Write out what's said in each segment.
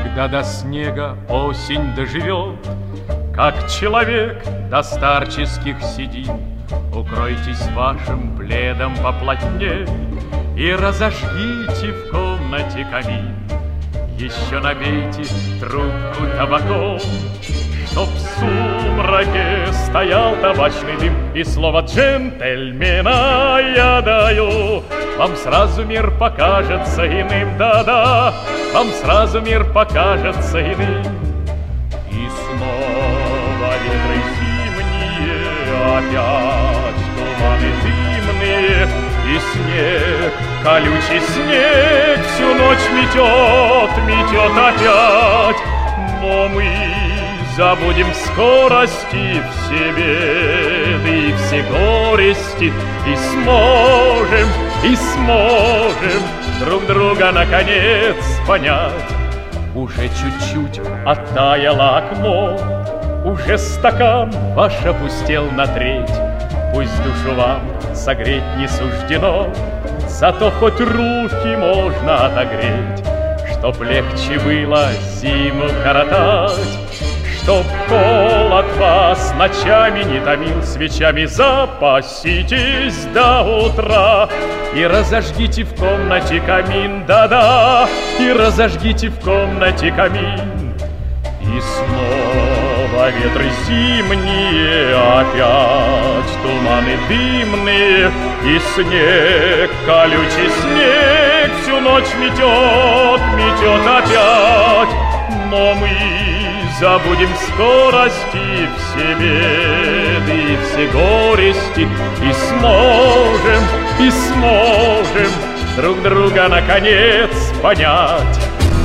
Когда до снега осень доживет, как человек до старческих седин, укройтесь вашим пледом поплотнее и разожгите в комнате камин. Еще набейте трубку табаком, чтоб в сумраке стоял табачный дым. И слово джентльмена я даю, вам сразу мир покажется иным. Да-да, вам сразу мир покажется иным. И снова ветры зимние, опять туманы дымные, и снег, колючий снег, всю ночь метет опять. Но мы забудем в скорости все беды и все горести, и сможем друг друга наконец понять. Уже чуть-чуть оттаяло окно, уже стакан ваш опустел на треть. Пусть душу вам согреть не суждено, зато хоть руки можно отогреть. Чтоб легче было зиму коротать, чтоб холод вас ночами не томил, свечами запаситесь до утра и разожгите в комнате камин. Да-да, и разожгите в комнате камин. И снова ветры зимние, опять туманы дымные, и снег, колючий снег, всю ночь метет опять. Но мы забудем в скорости все беды и все горести, и сможем друг друга наконец понять.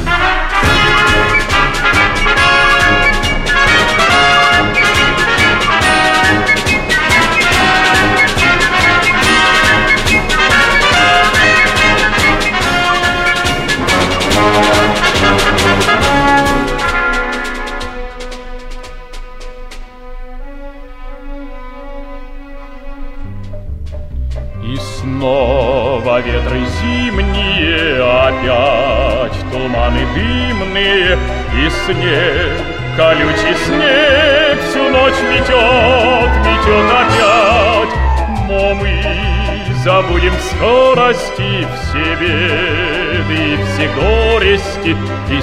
И снова ветры зимние, опять туманы дымные, и снег, колючий снег, всю ночь метет опять. Но мы забудем в скорости все беды и все горести, и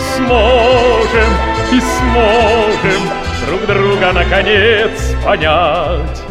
сможем друг друга наконец понять.